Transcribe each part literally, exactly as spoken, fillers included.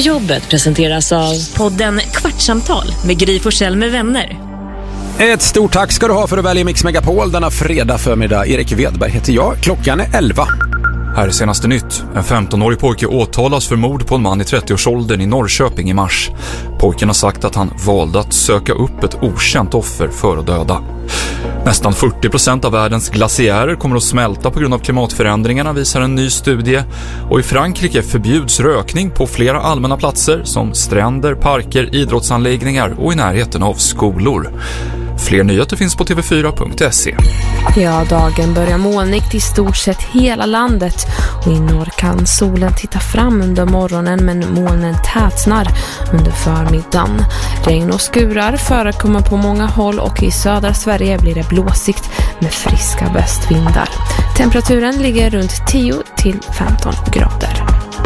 jobbet presenteras av podden Kvartsamtal med Gry Forssell med vänner. Ett stort tack ska du ha för att välja Mix Megapol denna fredag förmiddag. Erik Wedberg heter jag. Klockan är elva. Här är senaste nytt. En femtonårig pojke åtalas för mord på en man i trettioårsåldern i Norrköping i mars. Pojken har sagt att han valde att söka upp ett okänt offer för att döda. Nästan fyrtio procent av världens glaciärer kommer att smälta på grund av klimatförändringarna, visar en ny studie. Och i Frankrike förbjuds rökning på flera allmänna platser som stränder, parker, idrottsanläggningar och i närheten av skolor. Fler nyheter finns på t v fyra punkt se. Ja, dagen börjar molnigt i stort sett hela landet och i norr kan solen titta fram under morgonen, men molnen tätnar under förmiddagen. Regn och skurar förekommer på många håll och i södra Sverige blir det blåsigt med friska västvindar. Temperaturen ligger runt tio till femton grader.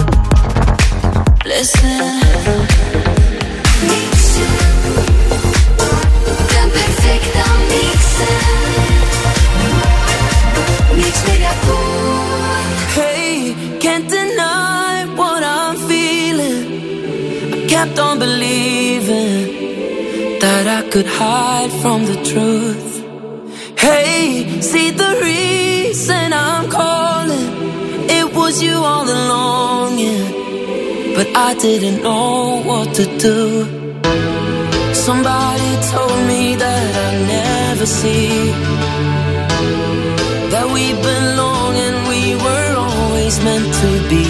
Listen. Hey, can't deny what I'm feeling. I kept on believing that I could hide from the truth. Hey, see the reason I'm calling. It was you all along, yeah. But I didn't know what to do. Somebody told me that I'd never see that we belong and we were always meant to be.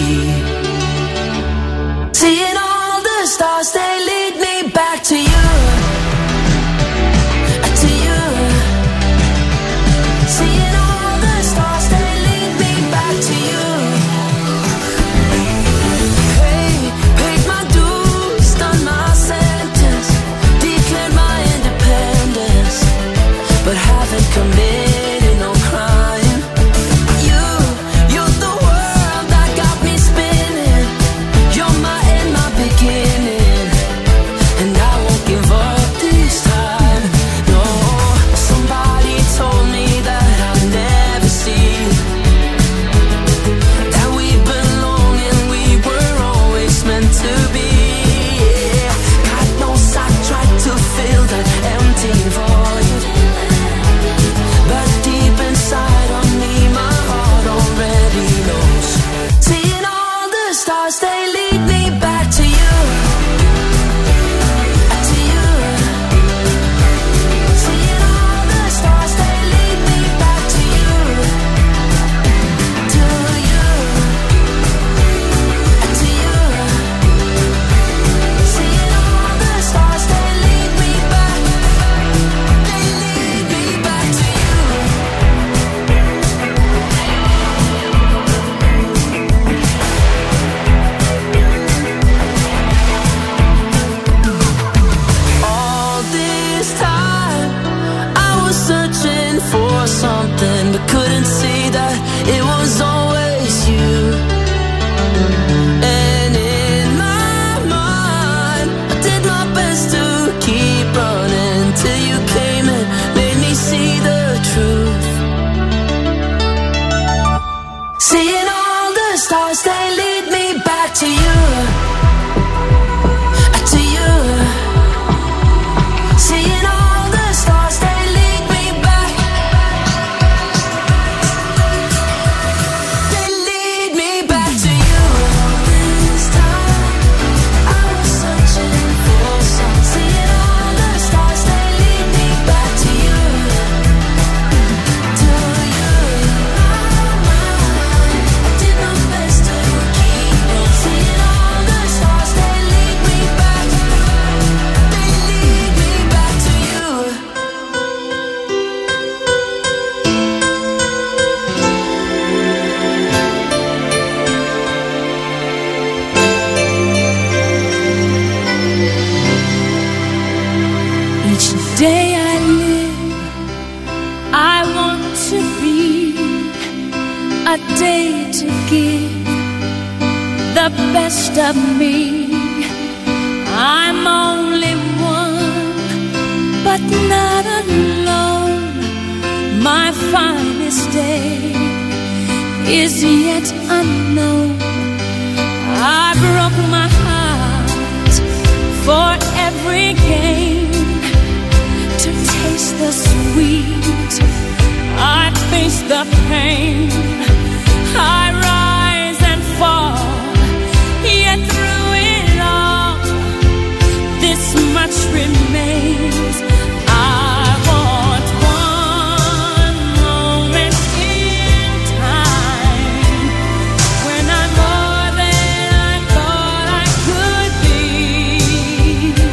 Seeing all the stars, they lead me back to you, to you. Seeing all the stars, they lead me back to you. Hey, paid my dues, done my sentence, declared my independence, but haven't committed no crime. You, you're the world that got me spinning. You're my end, my beginning, and I won't give up this time. No, somebody told me that I'll never see that we belong and we were always meant to be. Yeah. God knows I tried to fill that empty void, but deep inside of me, my heart already knows. Seeing all the stars, they lead me back to you, to you. Seeing all the stars, they lead me back to you, to you, to you. Seeing all the stars, they lead me back, they lead me back to you. All this time I was searching for something, but couldn't see that it was always you. And in my mind, I did my best to keep running till you came and made me see the truth. Seeing all the stars, they lead me back to you, to you. Seeing all the stars, they lead me back, they lead me back to you. This time I was searching for some. Seeing all the stars, they lead me back to you, to you. I did my best to keep on. Seeing all the stars, they lead me back, they lead me back to you. Each day I live, I want to be a day to give the best of me. I'm only one, but not alone. My finest day is yet unknown. I broke my heart for every gain, to taste the sweet. I face the pain, I rise and fall, yet through it all, this much remains. I want one moment in time when I'm more than I thought I could be.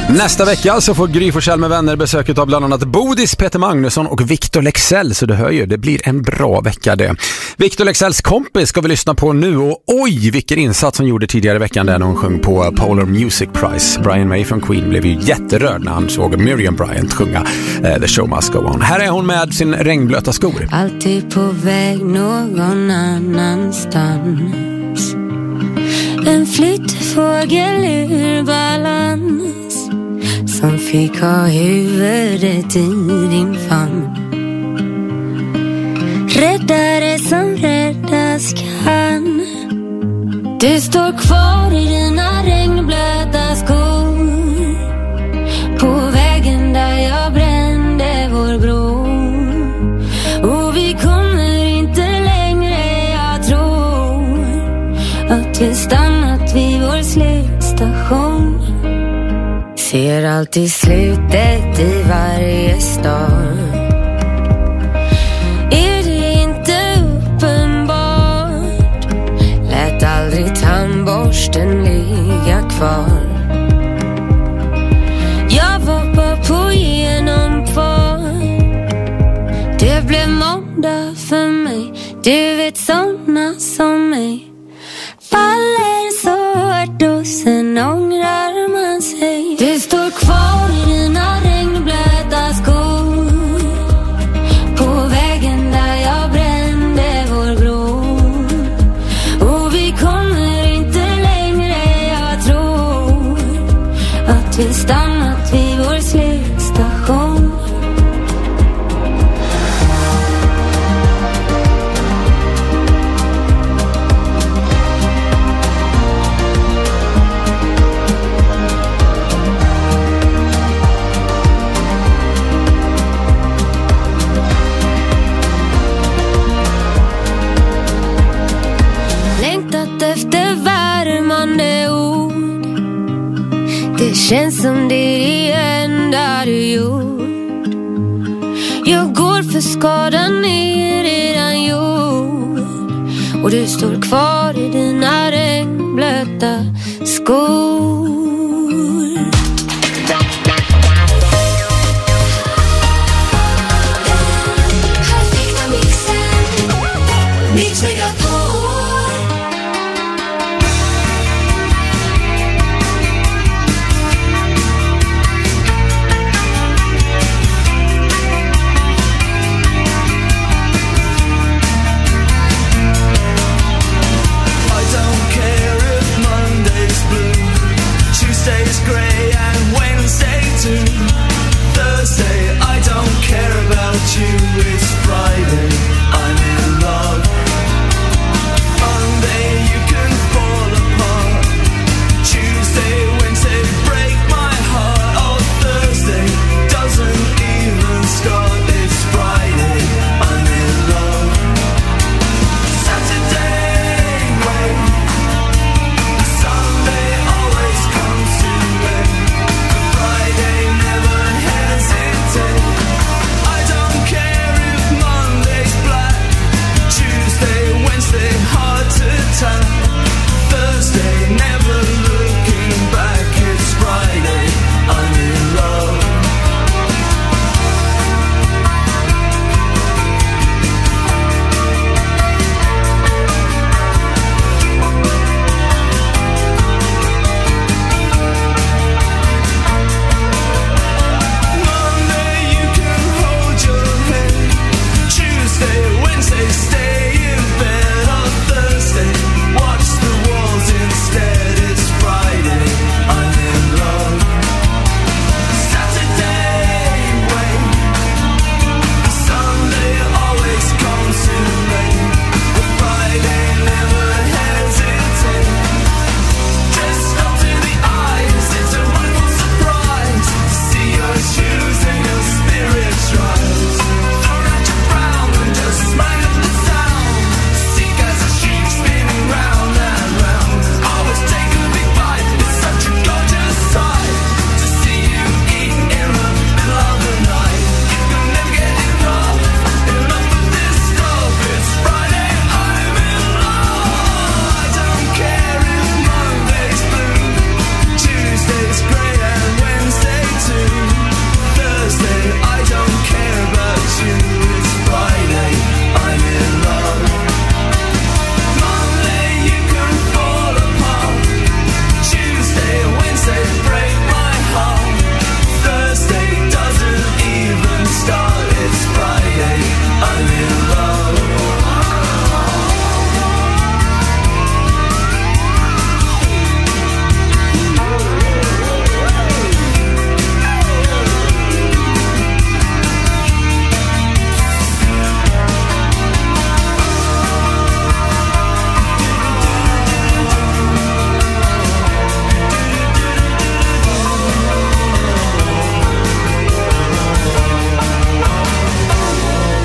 Nästa vecka så får Gry Forssell med vänner besöket av bland annat Bodis, Peter Magnusson och Victor Lexell, så du hör ju, det blir en bra vecka det. Victor Lexells kompis ska vi lyssna på nu, och oj vilken insats hon gjorde tidigare i veckan där när hon sjöng på Polar Music Prize. Brian May från Queen blev ju jätterörd när han såg Miriam Bryant sjunga uh, The Show Must Go On. Här är hon med sin regnblöta skor. Alltid på väg någon annanstans, en flyttfågel ur balans, som fick ha huvudet i din famn. Räddare som räddas kan. Du står kvar i dina regnblöta skor, på vägen där jag brände vår bro. Och vi kommer inte längre, jag tror att vi stannat vid vår slutstation. Ser alltid slutet i varje stad. Är det inte uppenbart? Lät aldrig tandborsten ligga kvar. Jag var bara på genomfart. Det blev måndag för mig. Du vet såna som mig faller så hårt och sen ångrar man sig. Du står kvar i dina regnblöta skor, på vägen där jag brände vår bro. Och vi kommer inte längre, jag tror att vi stannat vid vår slutstation. Efter värmande ord, det känns som det är det enda du gjort. Jag går för skadan är redan gjord, och du står kvar i dina regnblöta skor. Perfekta mixen, Mix Megapol. Mondays blue,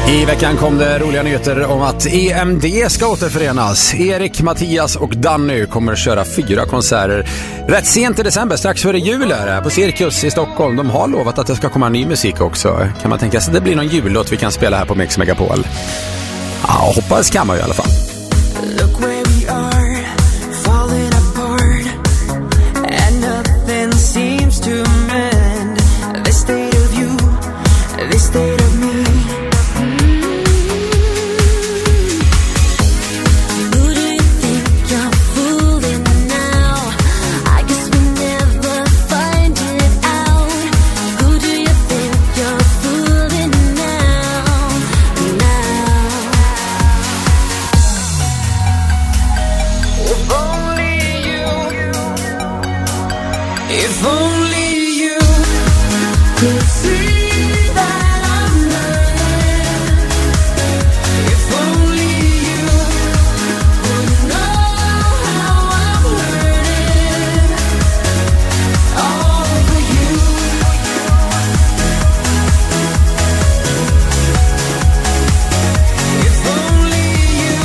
I veckan kom det roliga nyheter om att E M D ska återförenas. Erik, Mattias och Danny kommer att köra fyra konserter rätt sent i december, strax före jul är det, på Cirkus i Stockholm. De har lovat att det ska komma ny musik också. Kan man tänka sig att det blir någon jullåt vi kan spela här på Mix Megapol? Ja, hoppas kan man ju i alla fall. Look where we are, falling apart, and nothing seems to mend. This state of you, this state of me. If only you could see that I'm learning. If only you would know how I'm learning. All for you. If only you.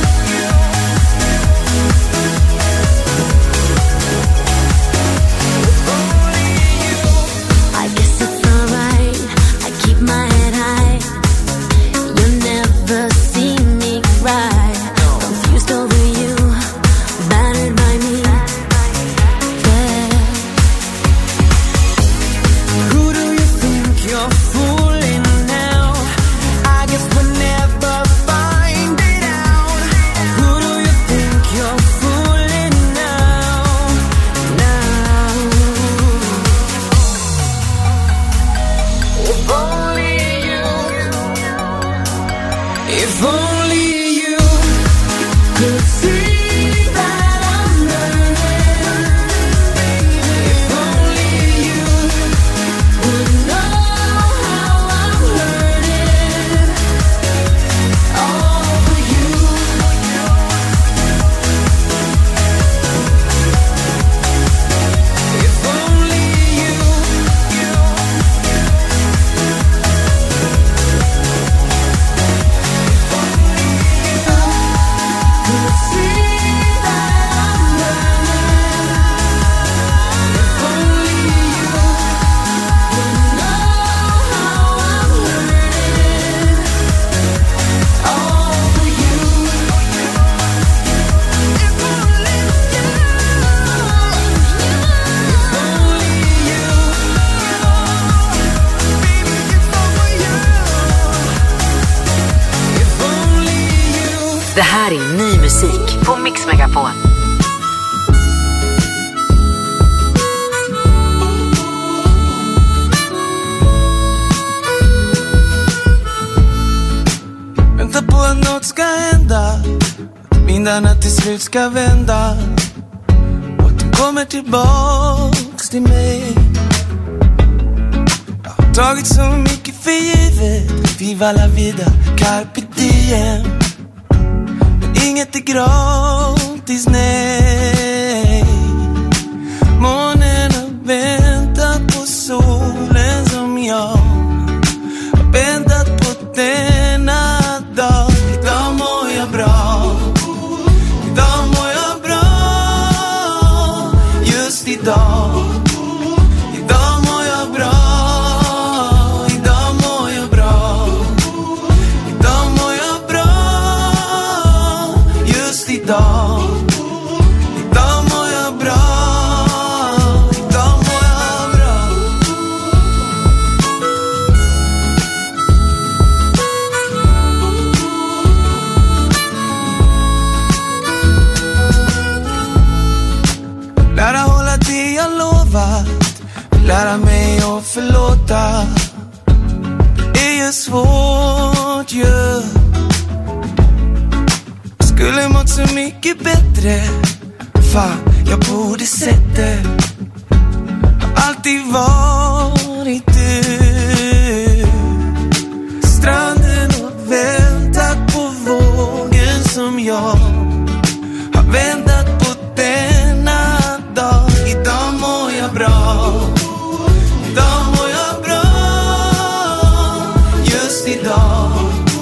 I guess it's alright. I keep my head high. You'll never see me cry. Confused over you, battered by me. Yeah. Who do you think you're fooling now? I guess we'll never find it out. Who do you think you're fooling now? Now. If only you, if only you could see that I'm learning. If only you would know how I'm learning. All for you. If only you. Could see that I'm learning. If only you would know how I'm learning. All for you. If only you. If only you. Baby, if only you. If only you. Det här är ny musik på Mix Megapol. Vänta på att något ska hända, att vindarna till slut ska vända och att de kommer tillbaks till mig. Jag har tagit så mycket för givet, viva la vida, carpe diem. Men inget är gratis, nej. Månen har väntat på solen som jag har väntat på denna dag. Idag mår jag bra. Idag mår jag bra. Just idag. Idag mår jag bra. Idag mår jag bra. Idag mår jag bra. Just idag. Idag mår jag bra. Idag mår jag bra. Lära hålla det jag lovat. Lära mig att förlåta. Det är ju svårt ju. Skulle mått så mycket bättre. Fan, jag borde sett det. Har alltid varit du. Stranden och väntat på vågen som jag har väntat på denna dag. Idag mår jag bra. Idag mår jag bra. Just idag.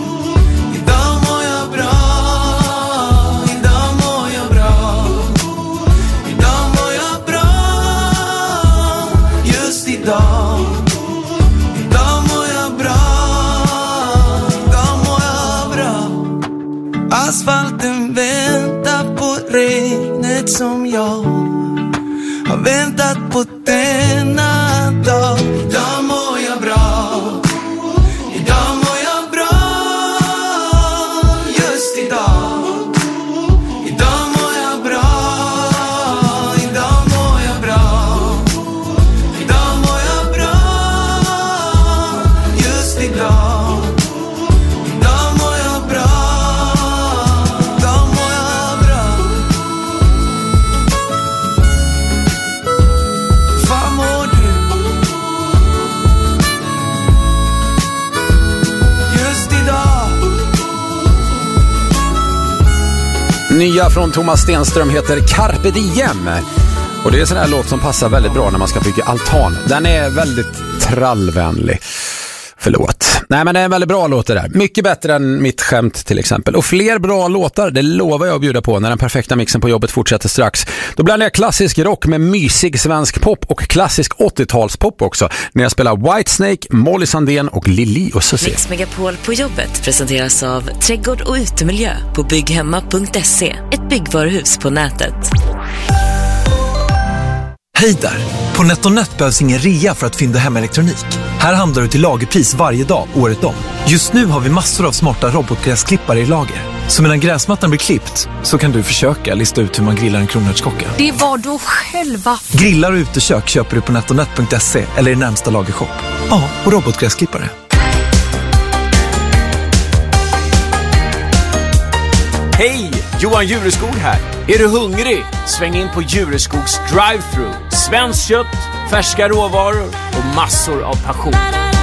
Asfalten väntar på regnet som jag har väntat på denna dag. Idag mår jag bra. Idag mår jag bra. Just idag. Idag mår jag bra. Idag mår jag bra. Idag mår jag bra. Just idag. Idag mår jag bra. Idag mår jag bra. Fan mår du? Just idag. Nya från Thomas Stenström heter Carpe Diem. Och det är en sån här låt som passar väldigt bra när man ska bygga altan. Den är väldigt trallvänlig. Förlåt. Nej, men det är en väldigt bra låt det där. Mycket bättre än mitt skämt till exempel. Och fler bra låtar, det lovar jag att bjuda på när den perfekta mixen på jobbet fortsätter strax. Då blandar jag klassisk rock med mysig svensk pop och klassisk åttiotalspop också. När jag spelar Whitesnake, Molly Sandén och Lili och Susie. Mix Megapol på jobbet presenteras av Trädgård och utemiljö på bygghemma punkt se. Ett byggvaruhus på nätet. Hej där! På NetOnNet behövs ingen rea för att fynda hem elektronik. Här handlar du till lagerpris varje dag, året om. Just nu har vi massor av smarta robotgräsklippare i lager. Så medan gräsmattan blir klippt så kan du försöka lista ut hur man grillar en kronärtskocka. Det var då själva... Grillar och utekök köper du på NetOnNet punkt se eller i närmsta lagershop. Ja, och robotgräsklippare. Hej! Johan Jureskog här. Är du hungrig? Sväng in på Jureskogs drive-thru. Svenskt kött, färska råvaror och massor av passion.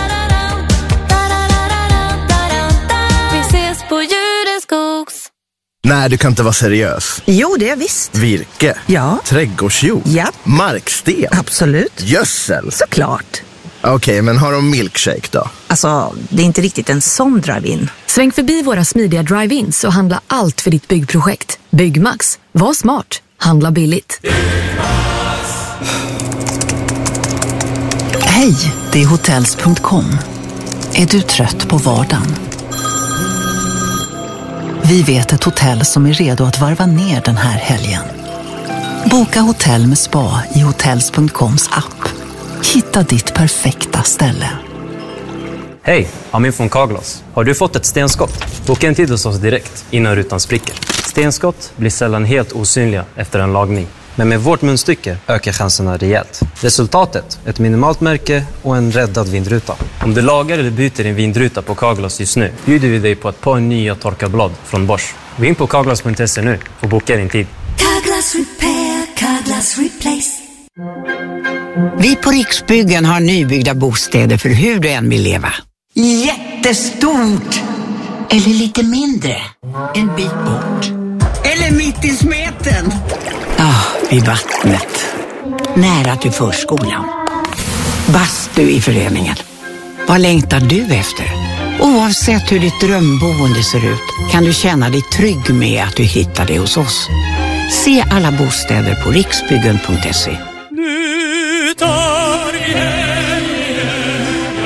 Vi ses på Jureskogs. Nej, du kan inte vara seriös. Jo, det är visst. Virke? Ja. Trädgårdsjord? Ja. Marksten? Absolut. Gödsel? Såklart. Okej, okay, men har de milkshake då? Alltså, det är inte riktigt en sån drive-in. Sväng förbi våra smidiga drive-ins och handla allt för ditt byggprojekt. Byggmax. Var smart. Handla billigt. Hej, det är hotels punkt com. Är du trött på vardagen? Vi vet ett hotell som är redo att varva ner den här helgen. Boka hotell med spa i hotels punkt coms app. Hitta ditt perfekta ställe. Hej, Amin från Carglass. Har du fått ett stenskott? Boka en tid hos oss direkt innan rutan spricker. Stenskott blir sällan helt osynliga efter en lagning. Men med vårt munstycke ökar chanserna rejält. Resultatet, ett minimalt märke och en räddad vindruta. Om du lagar eller byter din vindruta på Carglass just nu bjuder vi dig på ett par nya torkarblad från Bosch. Gå in på carglass punkt se nu och boka din tid. Carglass Repair, Carglass Replace. Vi på Riksbyggen har nybyggda bostäder för hur du än vill leva. Jättestort! Eller lite mindre. En bit bort. Eller mitt i smeten. Ja, ah, vid vattnet. Nära till förskolan. Bastu i föreningen. Vad längtar du efter? Oavsett hur ditt drömboende ser ut kan du känna dig trygg med att du hittar det hos oss. Se alla bostäder på riksbyggen punkt se. Nu tar vi helgen,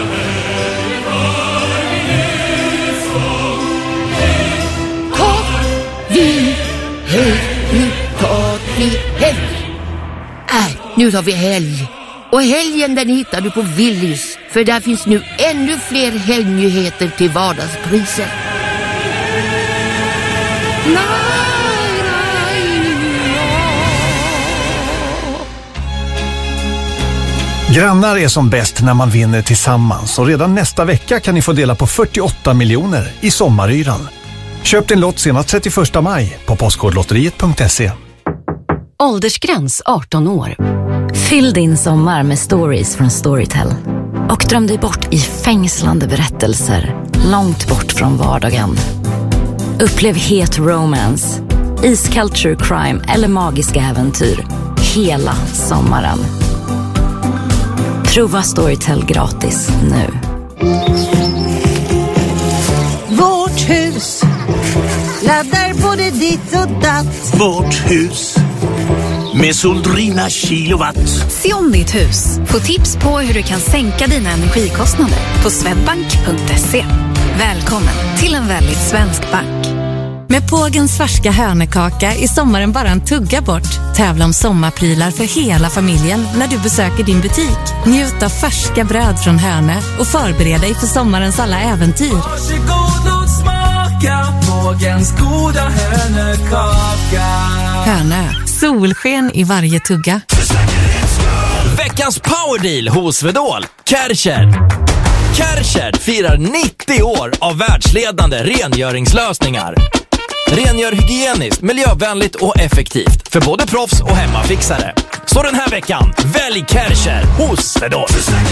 tar vi helg, nu tar vi helg. Äh, nu tar vi helg. Och helgen den hittar du på Willys. För där finns nu ännu fler helgnyheter till vardagspriser. Grannar är som bäst när man vinner tillsammans och redan nästa vecka kan ni få dela på fyrtioåtta miljoner i sommaryran. Köp din lott senast trettioförsta maj på postkodlotteriet punkt se. Åldersgräns arton år. Fyll din sommar med stories från Storytel. Och dröm dig bort i fängslande berättelser långt bort från vardagen. Upplev het romance, iskall true crime eller magiska äventyr hela sommaren. Prova Storytel gratis nu. Vårt hus laddar både ditt och datt. Vårt hus med Soldrina kilowatt. Se om ditt hus. Få tips på hur du kan sänka dina energikostnader på swedbank punkt se. Välkommen till en väldigt svensk bank. Med Pågens färska hörnekaka är sommaren bara en tugga bort. Tävla om sommarprylar för hela familjen när du besöker din butik. Njut av färska bröd från Hörne och förbered dig för sommarens alla äventyr. Varsågod och smaka Pågens goda hörnekaka. Hörne, solsken i varje tugga. Veckans powerdeal hos Vedol. Kärcher. Kärcher firar nittio år av världsledande rengöringslösningar. Rengör hygieniskt, miljövänligt och effektivt för både proffs och hemmafixare. Så den här veckan, välj Kärcher hos Vedol.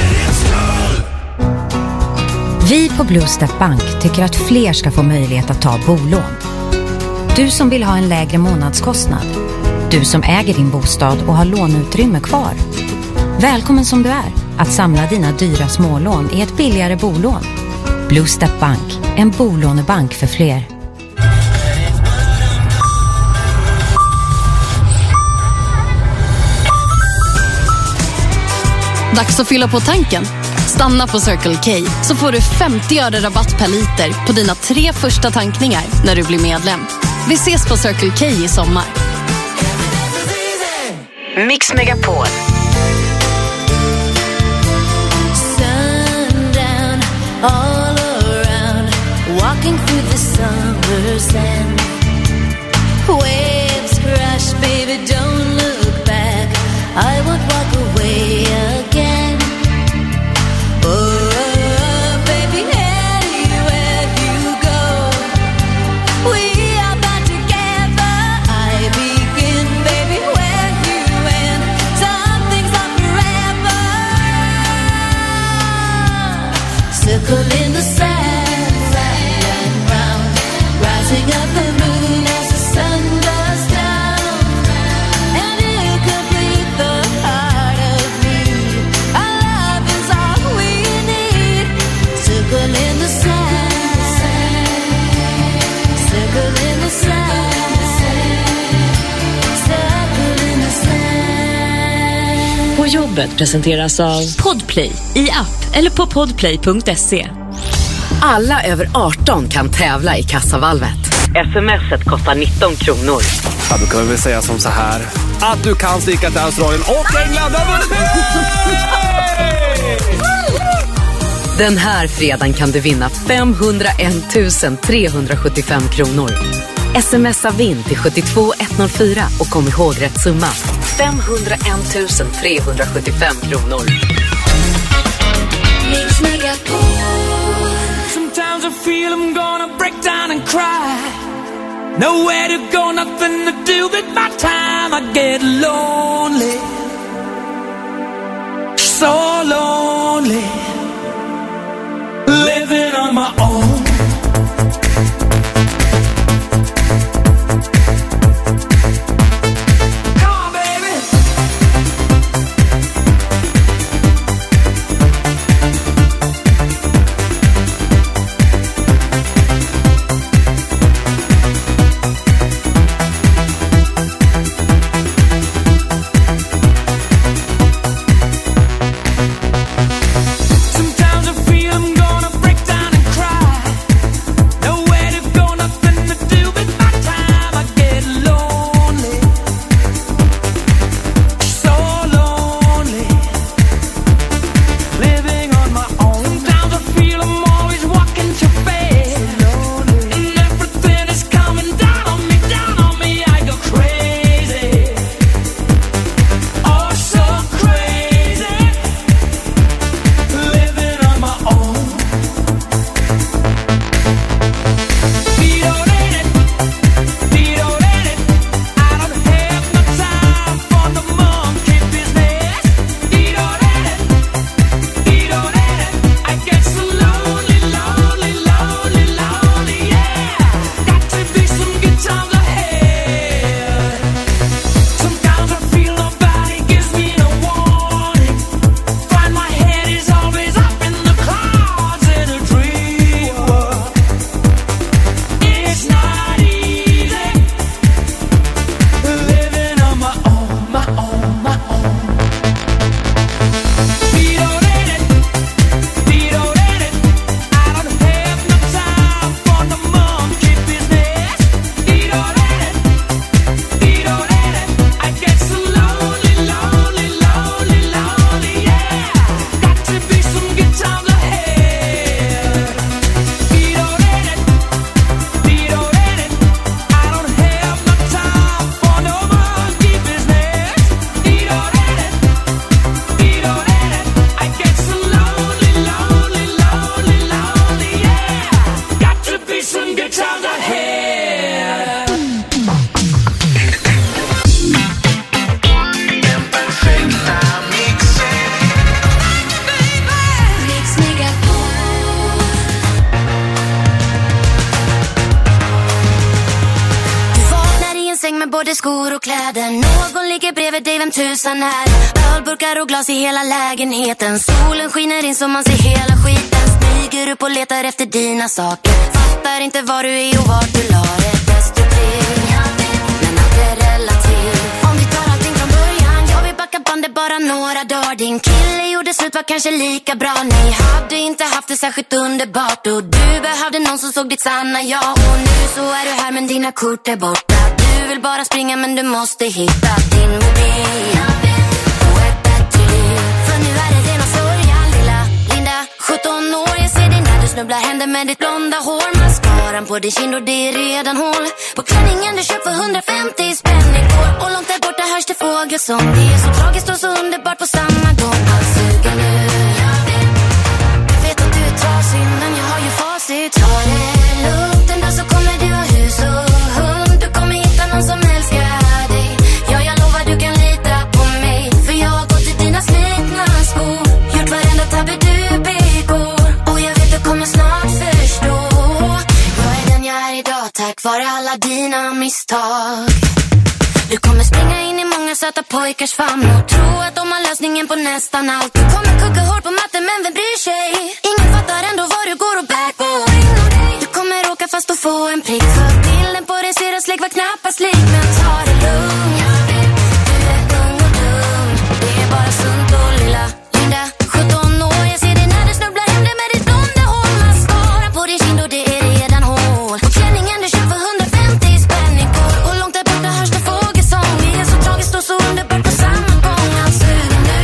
Vi på Bluestep Bank tycker att fler ska få möjlighet att ta bolån. Du som vill ha en lägre månadskostnad. Du som äger din bostad och har låneutrymme kvar. Välkommen som du är att samla dina dyra smålån i ett billigare bolån. Bluestep Bank, en bolånebank för fler. Dags att fylla på tanken. Stanna på Circle K så får du femtio öre rabatt per liter på dina tre första tankningar när du blir medlem. Vi ses på Circle K i sommar. Mix Megapol. Sundown all around, walking through the summer sand. Waves crash, baby, don't look back. I won't walk away again. Oh, baby, anywhere you go, we are bound together. I begin, baby, where you end. Some things are forever. Circle in the sand, round and round, rising up the moon as the sun goes down. And you complete the heart of me. Our love is all we need. Circle in the sand, circle in the sand, circle in the sand. På jobbet presenteras av Podplay i app eller på podplay punkt se. Alla över arton kan tävla i kassavalvet. Smset kostar nitton kronor. Ja, då kan vi väl säga som så här att du kan sticka till Australien och England har vunnit. Den här fredagen kan du vinna femhundraett tusen trehundrasjuttiofem kronor. Smsa vinn till sjuttiotvå etthundrafyra och kom ihåg rätt summa. femhundraett tusen trehundrasjuttiofem kronor. Mix Megapol. Sometimes I feel I'm gonna break down and cry. Nowhere to go, nothing to do with my time. I get lonely, so lonely, living on my own. Sometimes I feel I'm gonna break down and både skor och kläder. Någon ligger bredvid dig, vem tusan är? Ölburkar och glas i hela lägenheten. Solen skiner in så man ser hela skiten. Smyger upp och letar efter dina saker. Fattar inte var du är och vart du la det. Destruktiv, men allt är relativt. Om vi tar allting från början, jag vill backa bandet bara några dagar. Din kille gjorde slut, var kanske lika bra. Ni hade inte haft det särskilt underbart. Och du behövde någon som såg ditt sanna jag. Och nu så är du här men dina kort är borta. Du vill bara springa men du måste hitta din mobil och ett bättre liv. För nu är det rena sörjan, lilla Linda, sjutton år. Jag ser dig när du snubblar händer med ditt blonda hår. Mascaran på din kind och det är redan hål på klänningen du köpt för hundrafemtio spänn igår. Och långt där borta hörs det fågelsång. Det är så tragiskt och så underbart på samma gång. Allt suger nu. Jag vet att du är trasig men jag har ju facit. Ta det lugnt, en dag så kommer du ha hus och hund. Du kommer hitta någon som älskar dig. Ja, jag lovar du kan lita på mig. För jag har gått i dina slitna skor. Gjort varenda tabbe du begår. Och jag vet du kommer snart förstå. Jag är den jag är idag tack vare alla dina misstag. Du kommer springa in i många söta pojkars famn och tro att de har lösningen på nästan allt. Du kommer kugga hårt på matten men vem bryr sig? Ingen fattar ändå vad du går och bär på. Du kommer råka fast och få en prick. För bilden på dig ser att släck var knappast lik. Men ta det lugnt. Du är ung och dum. Det är bara sunt och lilla Linda, sjutton år. Jag ser dig när du snubblar händer med ditt blonda hår. Mascara på din kind och det är redan hål på klänningen du köpt för hundrafemtio spänn igår. Och långt där borta hörs det fågelsång. Det är så tragiskt och så underbart på samma gång. Allt suger nu.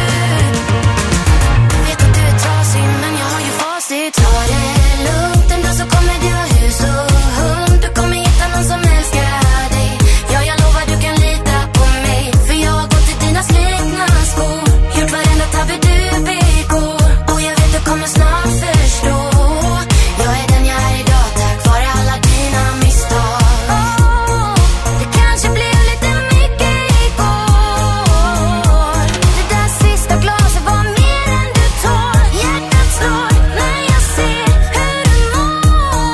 Jag vet att du är trasig men jag har ju facit. Ta det lugnt, en dag så kommer du ha hus och hund. Du kommer hitta någon som älskar dig. Ja, jag lovar du kan lita på mig. För jag har gått i dina slitna skor. Gjort varenda tabbe du begår. Och jag vet du kommer snart förstå. Jag är den jag är idag tack vare alla dina misstag. Oh, det kanske blev lite mycket igår. Det där sista glaset var mer än du tål. Hjärtat slår när jag ser hur du mår.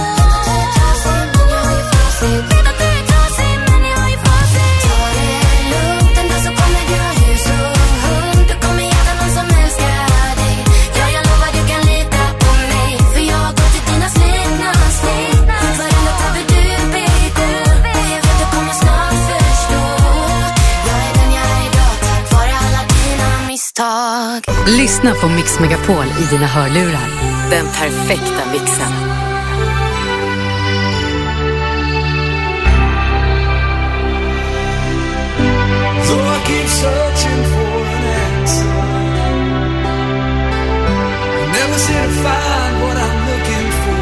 Vet att du är trasig men jag har ju facit. Ta det lugnt, en dag så kommer du ha hus och hund. Du kommer hitta någon som älskar dig. Ja, jag lovar du kan lita på mig. För jag har gått i dina slitna steg. Gjort varenda tabbe du begår. Och jag vet du kommer snart förstå. Jag är den jag är idag tack vare alla dina misstag. Lyssna på Mix Megapol i dina hörlurar. Den perfekta mixen. So I keep searching for an answer. I never seem to find what I'm looking for.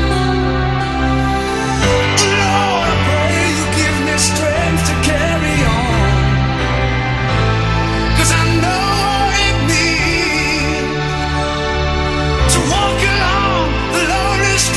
Lord, I pray you give me strength to carry on. 'Cause I know it means to walk along the lonely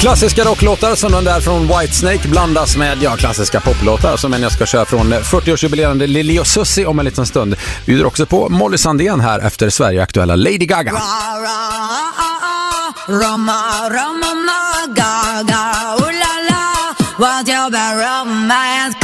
Klassiska rocklåtar som den där från Whitesnake blandas med ja, klassiska poplåtar som jag ska köra från fyrtioårsjubilerande Lili och Susie om en liten stund. Vi bjuder också på Molly Sandén här efter Sverige-aktuella Lady Gaga. Roma, Roma, Gaga, ooh la la, what's your bad romance?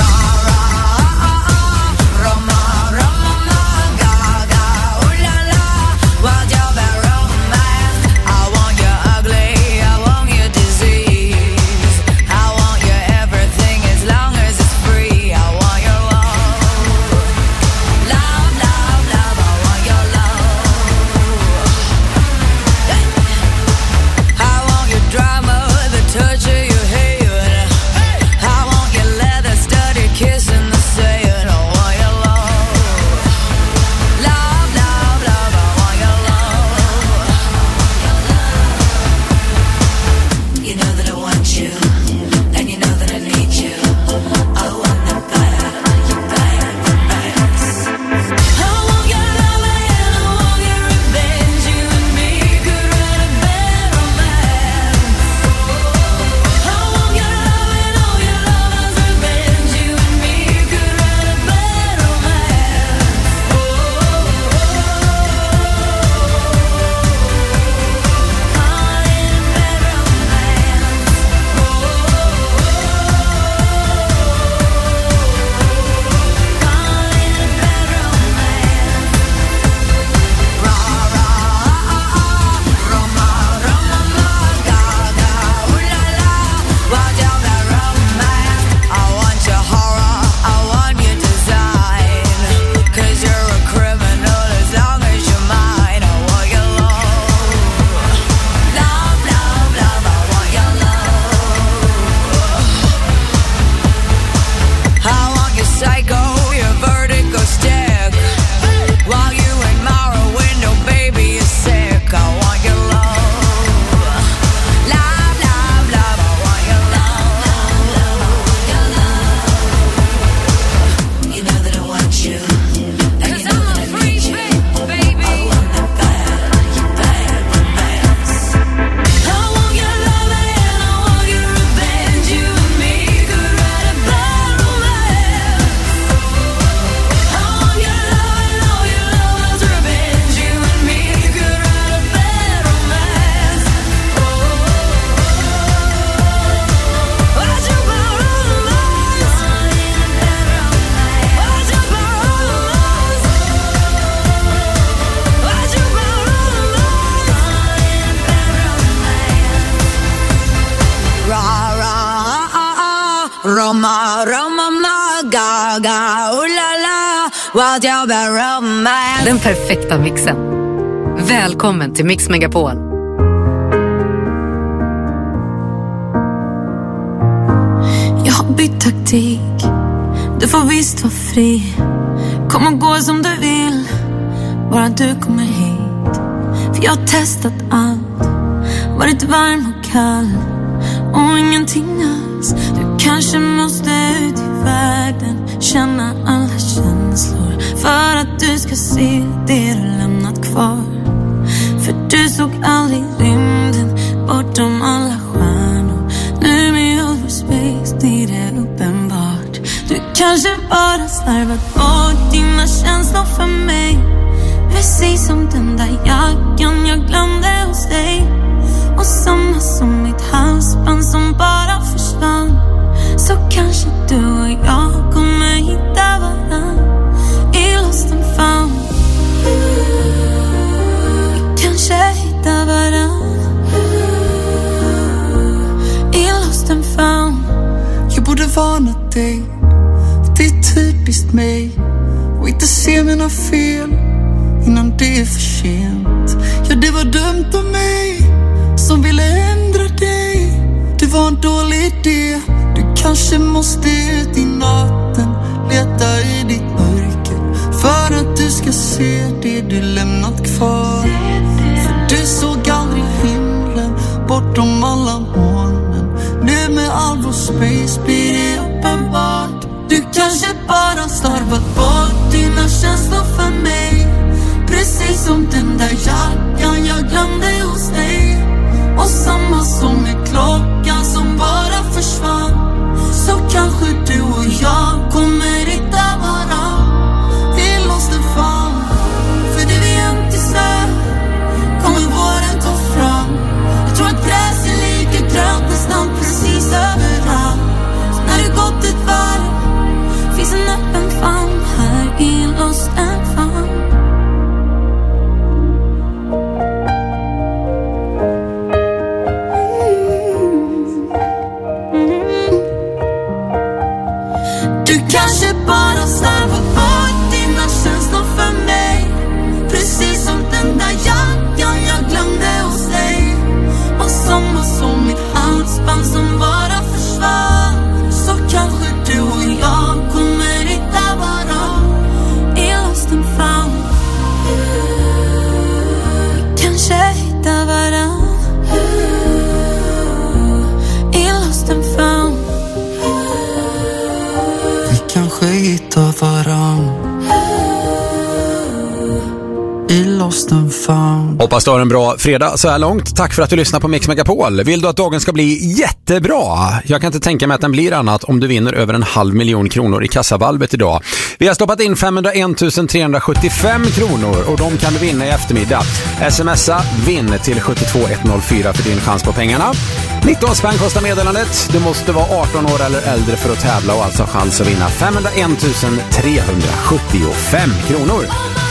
Roma, Roma, Gaga, ooh la la, what's your bad romance? Den perfekta mixen. Välkommen till Mix Megapol. Jag har bytt taktik. Du får visst vara fri. Kom och gå som du vill, bara du kommer hit. För jag har testat allt, varit varm och kall och ingenting alls. Du kanske måste ut i världen, känna alla känslor, för att du ska se det du lämnat kvar. För du såg aldrig rymden bortom alla stjärnor. Nu med over space blir det uppenbart. Du kanske bara slarvat bort dina känslor för mig, precis som den där jackan jag glömde hos dig. Och samma som mitt halsband som bara försvann. Så kanske du och jag kommer hitta varann i lost and found. Vi kanske hittar varann i lost and found. Jag borde varna dig, det är typiskt mig, och inte se mina fel innan det är för sent. Ja, det var dumt av mig som ville ändra dig. Det var en dålig idé. Du kanske måste ut i natten, leta i ditt mörker, för att du ska se det du lämnat kvar. För du såg aldrig himlen bortom alla molnen. Nu med all vår space blir det uppenbart. Du kanske bara slarvat bort dina känslor för mig, precis som den där jackan jag glömde hos dig. Och samma som med klockan i Lost and found. Hoppas du har en bra fredag så här långt. Tack för att du lyssnar på Mix Megapol. Vill du att dagen ska bli jättebra? Jag kan inte tänka mig att den blir annat om du vinner över en halv miljon kronor i kassavalvet idag. Vi har stoppat in femhundraen tusen trehundrasjuttiofem kronor och de kan du vinna i eftermiddag. Smsa vinn till sju två ett noll fyra för din chans på pengarna. nitton spänn kostar meddelandet. Du måste vara arton år eller äldre för att tävla och alltså chans att vinna femhundraen tusen trehundrasjuttiofem kronor.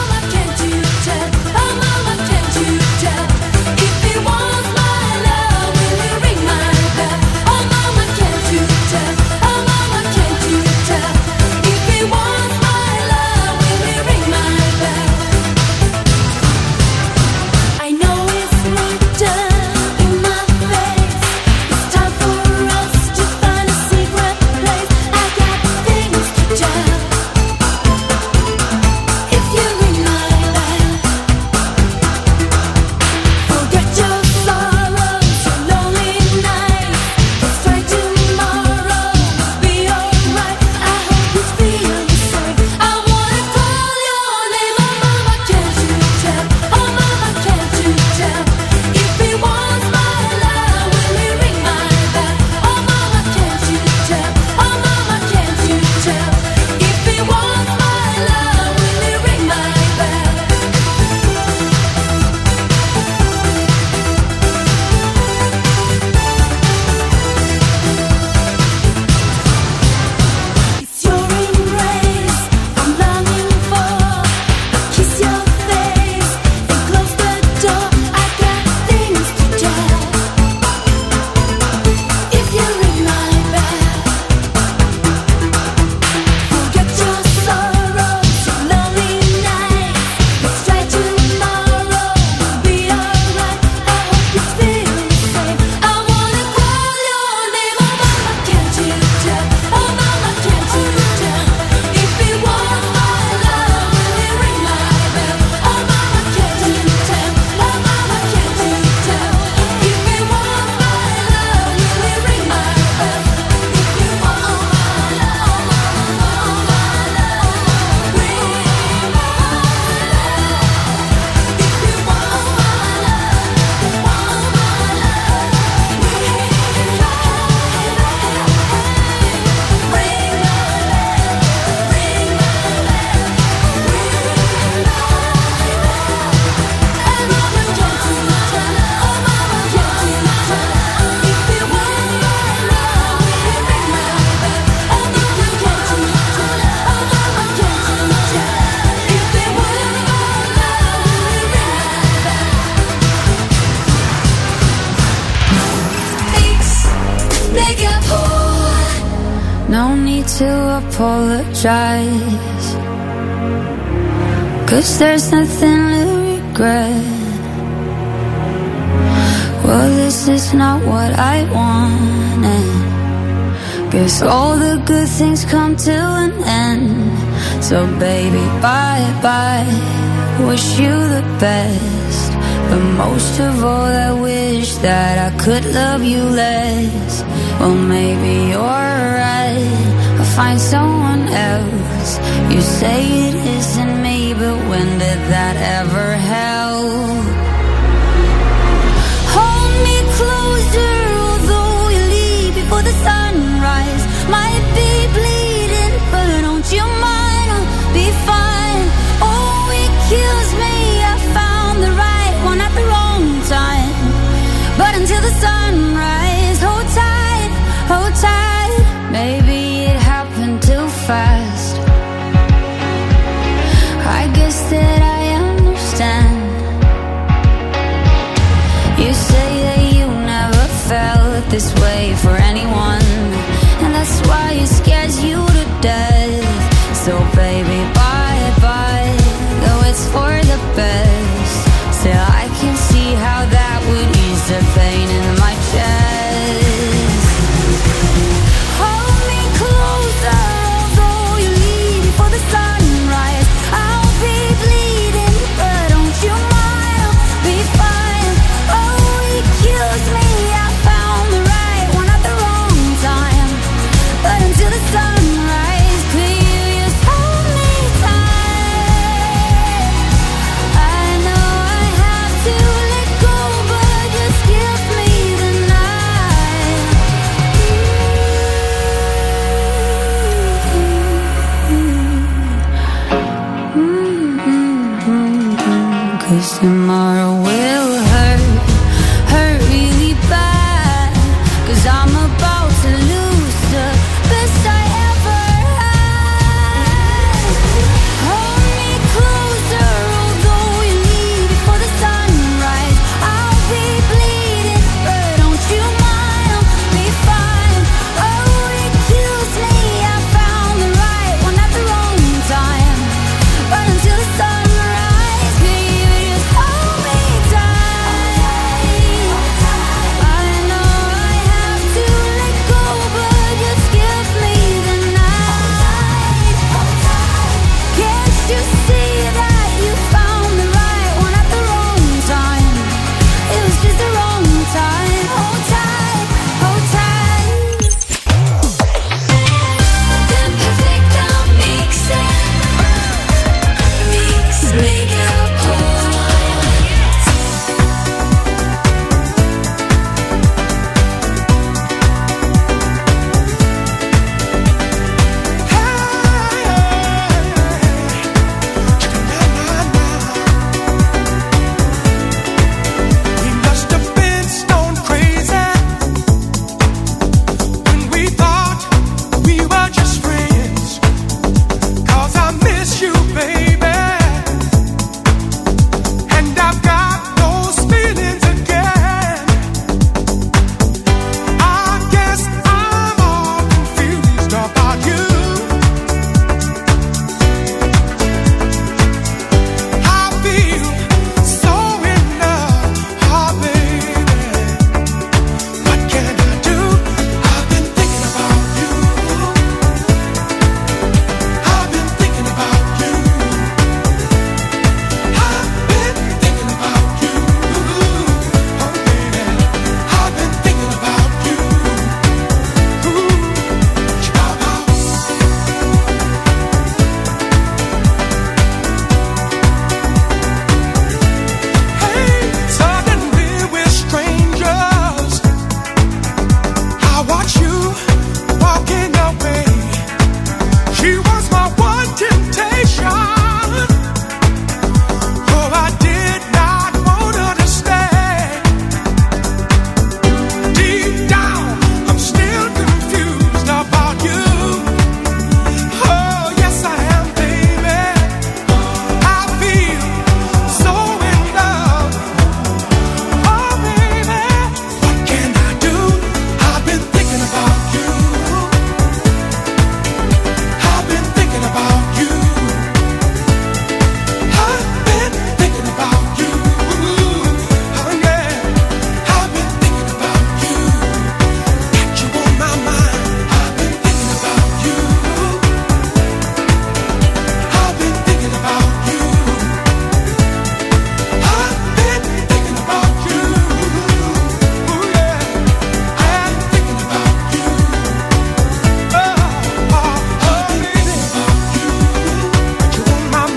No need to apologize, 'cause there's nothing to regret. Well, this is not what I wanted. Guess all the good things come to an end. So baby, bye bye, wish you the best. But most of all I wish that I could love you less. Well, maybe you're right, I'll find someone else. You say it isn't me, but when did that ever help? Hold me closer, although you leave before the sunrise. Might be bleeding, but don't you mind, I'll be fine. Oh, it kills me, I found the right one at the wrong time. But until the sunrise, hold tight, hold tight. Maybe it happened too fast. I guess that I understand. You say that you never felt this way for anyone, and that's why it scares you to death. So baby, bye bye, though it's for the best. Still I can see how that would ease the pain in my chest. Hold me closer, although you leave before the sunrise. I'll be bleeding. knows tomorrow will hurt, hurt really bad. Cause I'm about to lose the best I ever had. Hold me closer, although you leave before the sunrise. I'll be bleeding, but don't you mind, I'll be fine. Oh, it kills me, I found the right one at the wrong time. But until the sunrise, baby, just hold me tight. I know I have to let go, but just give me the night. Can't you see that you found the right one at the wrong time? It was just the wrong time. Hold tight, hold tight. Den perfekta mixen. Mix Megapol. We must have been stone crazy when we thought we were just friends. 'Cause I miss you, baby, and I've got those feelings again. I guess I'm all confused about you. I feel so in love, oh baby. What can I do? I've been thinking about you. I've been thinking about you. I've been thinking about you. Oh baby, I've been thinking about you. Ooh, Chicago. Hey, suddenly we're strangers. I watch you walking away. She was my one temptation. Oh, I did not want her to stay. Deep down, I'm still confused about you. Oh, yes, I am, baby. I feel so in love. Oh, baby, what can I do? I've been thinking about you. I've been thinking about you. I've been thinking about you. Oh, yeah. I've been thinking about you. Got you on my mind. I've been thinking about you. I've been thinking about you. I've been thinking about you. Oh, yeah. I've been thinking about you. Oh, oh, oh, baby. Got you on my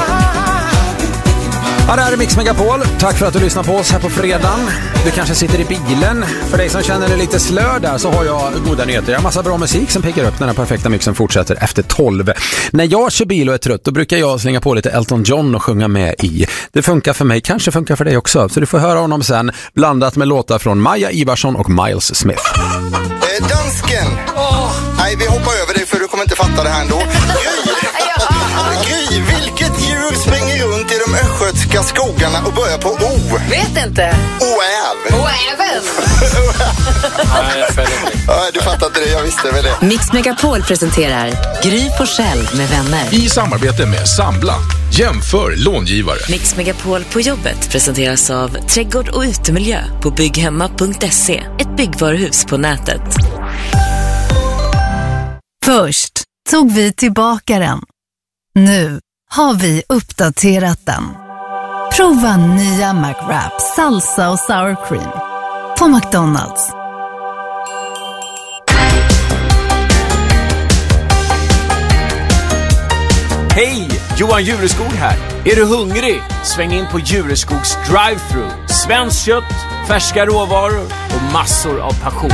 mind. Ja, det här är Mix Megapol. Tack för att du lyssnar på oss här på fredagen. Du kanske sitter i bilen. För dig som känner dig lite slö där så har jag goda nyheter. Jag har massa bra musik som piggar upp när den perfekta mixen fortsätter efter tolv. När jag kör bil och är trött då brukar jag slänga på lite Elton John och sjunga med i. Det funkar för mig, kanske funkar för dig också. Så du får höra honom sen blandat med låtar från Maja Ivarsson och Miles Smith. Eh, dansken. Nej, vi hoppar över det för du kommer inte fatta det här ändå. Gry, vilket djur springer runt i de östgötska skogarna och börjar på O? Vet inte. Oäv. Oäven. Ja, du fattar inte det, jag visste väl det. Mix Megapol presenterar Gry Forssell med vänner. I samarbete med Sambla. Jämför långivare. Mix Megapol på jobbet presenteras av Trädgård och utemiljö på bygghemma punkt se. Ett byggvaruhus på nätet. Först tog vi tillbaka den. Nu har vi uppdaterat den. Prova nya McWrap, salsa och sour cream på McDonald's. Hej! Johan Jureskog här. Är du hungrig? Sväng in på Jureskogs drive-thru. Svenskt kött, färska råvaror och massor av passion.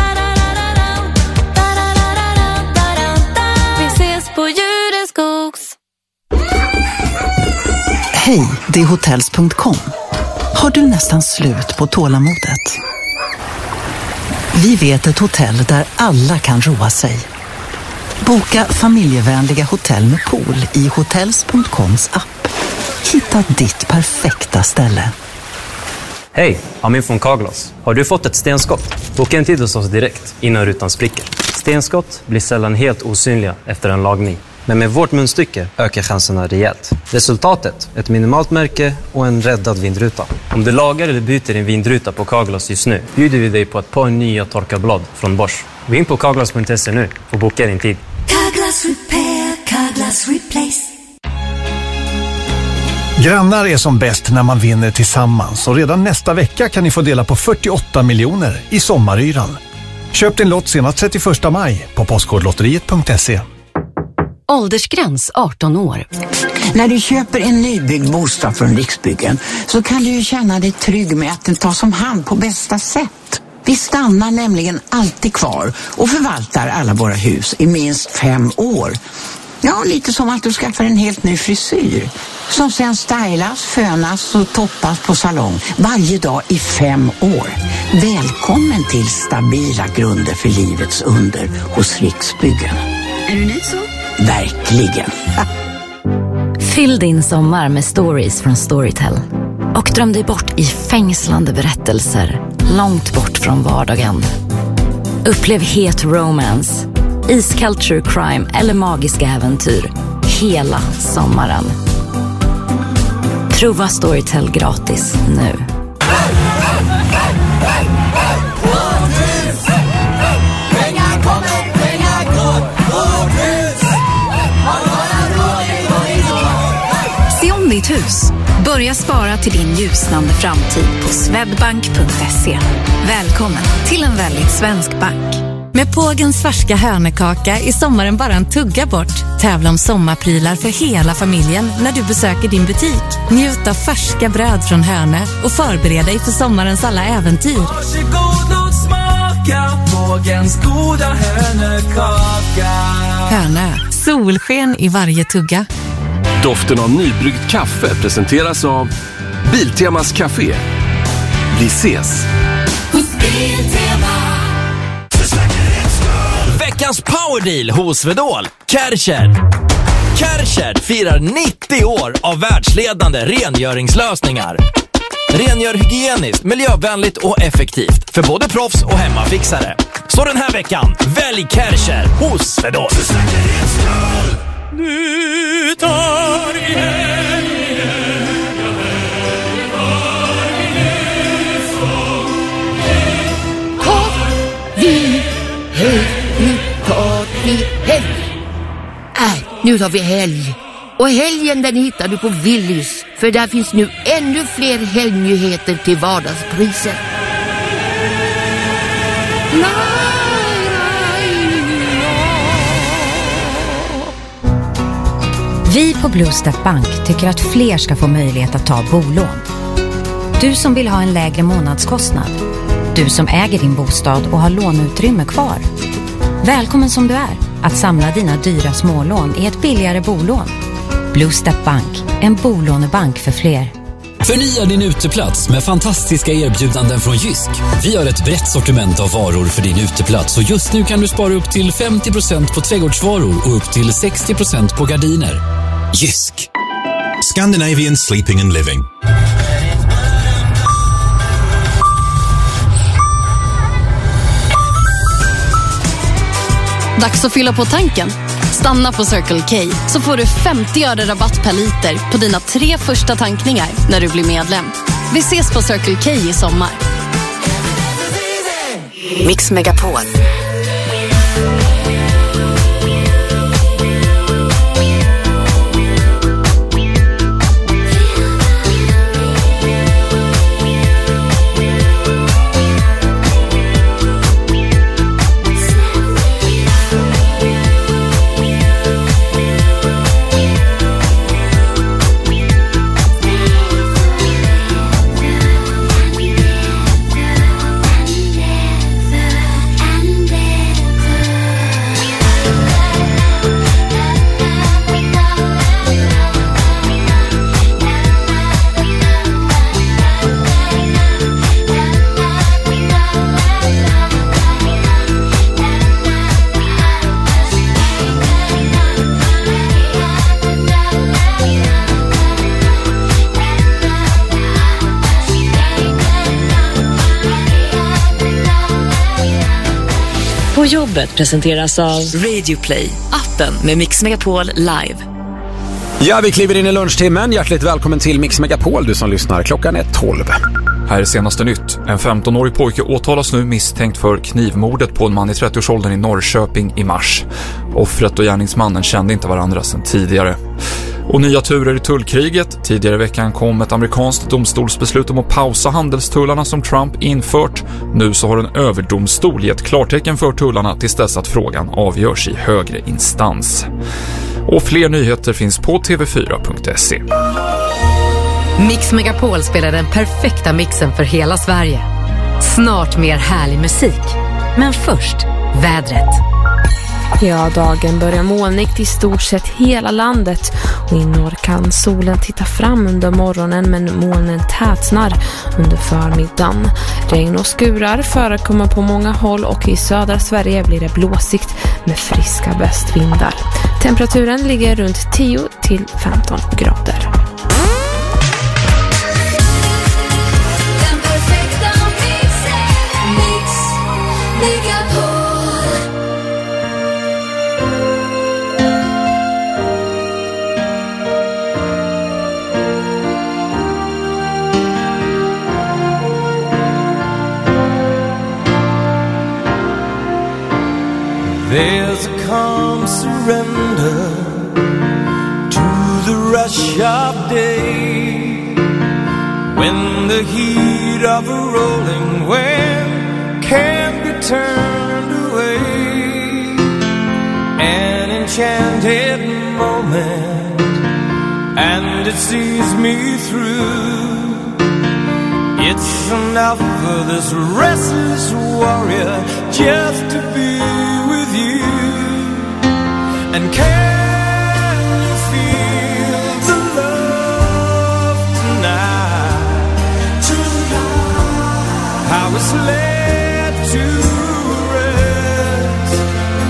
Vi ses på Jureskogs. Hej, det är hotels punkt com. Har du nästan slut på tålamodet? Vi vet ett hotell där alla kan roa sig. Boka familjevänliga hotell med pool i hotels punkt coms app. Hitta ditt perfekta ställe. Hej, Amin från Carglass. Har du fått ett stenskott? Boka en tid hos oss direkt innan rutan spricker. Stenskott blir sällan helt osynliga efter en lagning. Men med vårt munstycke ökar chanserna rejält. Resultatet, ett minimalt märke och en räddad vindruta. Om du lagar eller byter din vindruta på Carglass just nu bjuder vi dig på ett par nya torkarblad från Bosch. Gå in på carglass punkt se nu och boka din tid. Carglass Repair, Carglass Replace. Grannar är som bäst när man vinner tillsammans och redan nästa vecka kan ni få dela på fyrtioåtta miljoner i sommaryran. Köp din lott senast trettioförsta maj på postkodlotteriet punkt se. Åldersgräns arton år. När du köper en nybyggd bostad från Riksbyggen så kan du ju känna dig trygg med att den tas om hand på bästa sätt. Vi stannar nämligen alltid kvar och förvaltar alla våra hus i minst fem år. Ja, lite som att du skaffar en helt ny frisyr som sen stylas, fönas och toppas på salong varje dag i fem år. Välkommen till stabila grunder för livets under hos Riksbyggen. Är du nöjd så? Verkligen. Fyll din sommar med stories från Storytel. Och dröm dig bort i fängslande berättelser långt bort från vardagen. Upplev het romance, iskall true crime eller magiska äventyr hela sommaren. Prova Storytel gratis nu. Se om ditt hus. Börja spara till din ljusnande framtid på swedbank punkt se. Välkommen till en väldigt svensk bank. Med Pågens färska hörnekaka är sommaren bara en tugga bort. Tävla om sommarprylar för hela familjen när du besöker din butik. Njut av färska bröd från Hörne och förbered dig för sommarens alla äventyr. Varsågod, låt smaka Pågens goda hörnekaka. Hörne, solsken i varje tugga. Doften av nybryggt kaffe presenteras av Biltemas Café. Vi ses! Veckans powerdeal hos Svedol. Kärcher. Kärcher firar nittio år av världsledande rengöringslösningar. Rengör hygieniskt, miljövänligt och effektivt för både proffs och hemmafixare. Så den här veckan, välj Kärcher hos Svedol. Nu tar vi helgen. Tar vi helg, nu tar vi helg. Äh, nu tar vi helg. Och helgen den hittar du på Willys. För där finns nu ännu fler helgnyheter till vardagspriser. Vi på Bluestep Bank tycker att fler ska få möjlighet att ta bolån. Du som vill ha en lägre månadskostnad. Du som äger din bostad och har låneutrymme kvar. Välkommen som du är att samla dina dyra smålån i ett billigare bolån. Bluestep Bank, en bolånebank för fler. Förnya din uteplats med fantastiska erbjudanden från Jysk. Vi har ett brett sortiment av varor för din uteplats och just nu kan du spara upp till femtio procent på trädgårdsvaror och upp till sextio procent på gardiner. Jysk. Scandinavian Sleeping and Living. Dags att fylla på tanken. Stanna på Circle K så får du femtio öre rabatt per liter på dina tre första tankningar när du blir medlem. Vi ses på Circle K i sommar. Mix Megapol. And På jobbet presenteras av Radio Play, appen med Mix Megapol Live. Ja, vi kliver in i lunchtimmen. Hjärtligt välkommen till Mix Megapol, du som lyssnar. Klockan är tolv. Här är senaste nytt. En femtonårig pojke åtalas nu misstänkt för knivmordet på en man i trettioårsåldern i Norrköping i mars. Offret och gärningsmannen kände inte varandra sedan tidigare. Och nya turer i tullkriget. Tidigare i veckan kom ett amerikanskt domstolsbeslut om att pausa handelstullarna som Trump infört. Nu så har en överdomstol gett klartecken för tullarna tills dess att frågan avgörs i högre instans. Och fler nyheter finns på t v fyra punkt se. Mix Megapol spelar den perfekta mixen för hela Sverige. Snart mer härlig musik. Men först, vädret. Ja, dagen börjar molnigt i stort sett hela landet och i norr kan solen titta fram under morgonen men molnen tätnar under förmiddagen. Regn och skurar förekommer på många håll och i södra Sverige blir det blåsigt med friska västvindar. Temperaturen ligger runt tio till femton grader. There's a calm surrender to the rush of day, when the heat of a rolling wave can't be turned away. An enchanted moment, and it sees me through. It's enough for this restless warrior just to be with you. And can you feel the love tonight? Tonight, how it's laid to rest.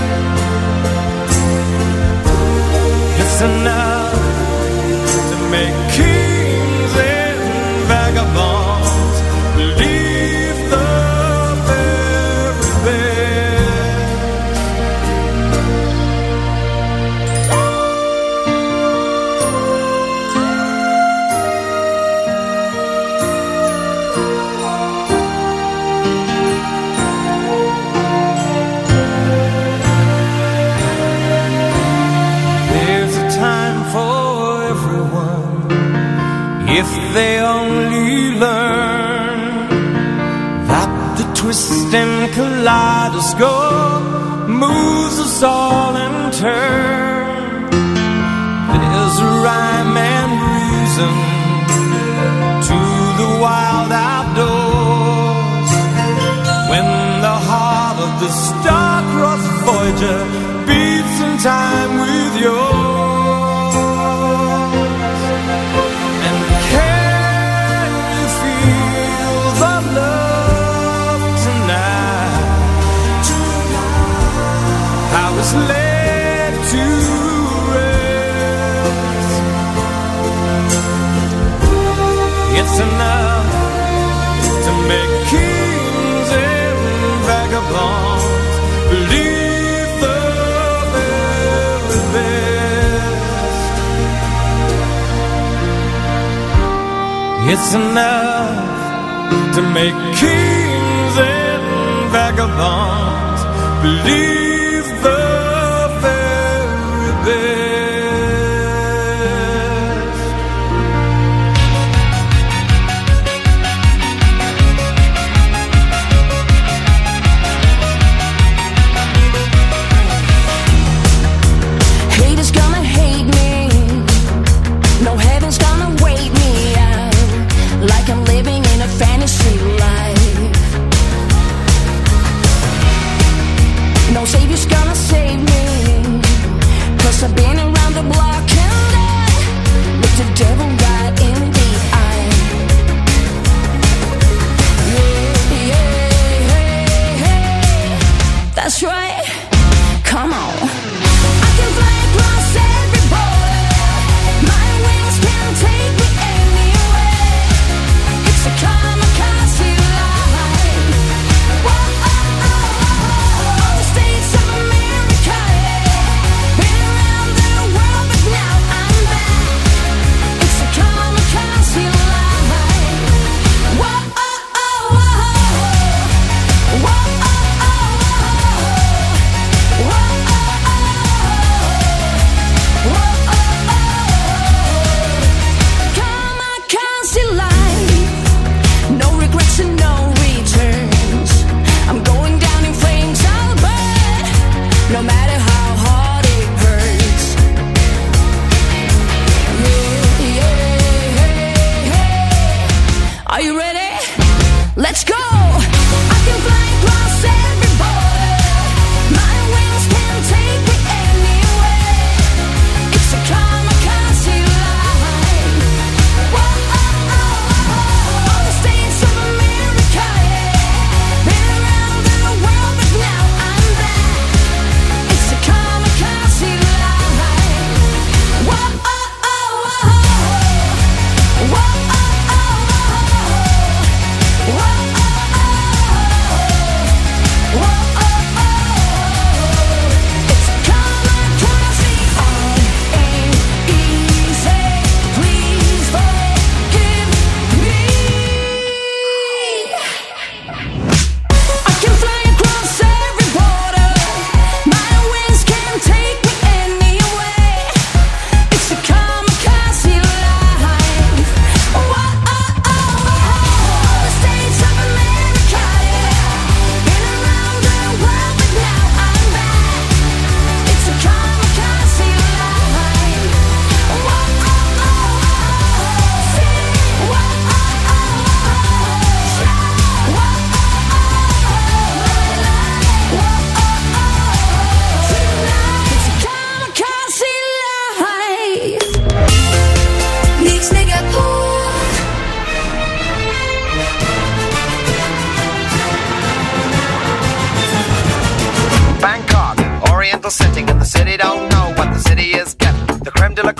It's enough to make kings and vagabonds believe the very best. There's a time for everyone if they only learn that the twist and kaleidoscope moves us all in turn. There's a rhyme and reason to the wild outdoors, when the heart of the star-crossed Voyager beats in time with yours. And can you feel the love tonight? How it's led to rest. It's enough to make kings and vagabonds believe the very best. It's enough to make kings and vagabonds believe the very best. Haters gonna hate me, no heaven's gonna wait me out, like I'm living in a fantasy life. No savior's gonna save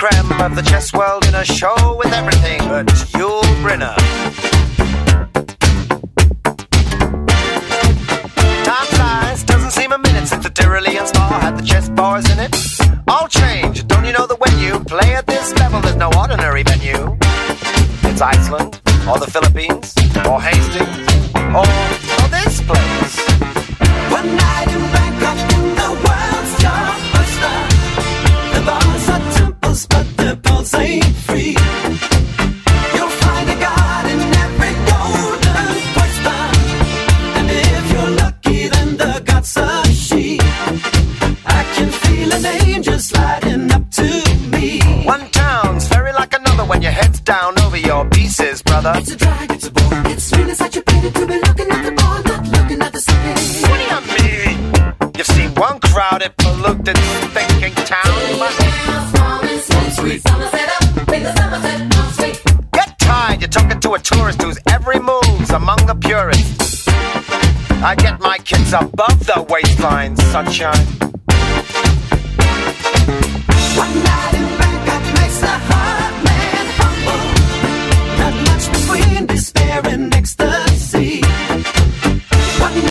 creme of the chess world in a show with everything but Yul Brynner. Time flies, doesn't seem a minute since the Tyrolean spa had the chess bars in it. All change, don't you know that when you play at this level, there's no ordinary venue? It's Iceland, or the Philippines, or Hastings, or, or this place. One night in Bangkok in the world's blockbuster. The bars are temples, but the balls ain't free. You'll find a god in every golden oyster. And if you're lucky, then the god's a she. I can feel an angel sliding up to me. One town's very like another when your head's down over your pieces, brother. It's a drag, it's a bore, it's really such a pity to be looking at the bar, not looking at the city. What do you mean? You've seen one crowded, polluted, thinking town. Get tired, you're talking to a tourist whose every move's among the purists. I get my kids above the waistline, sunshine. One night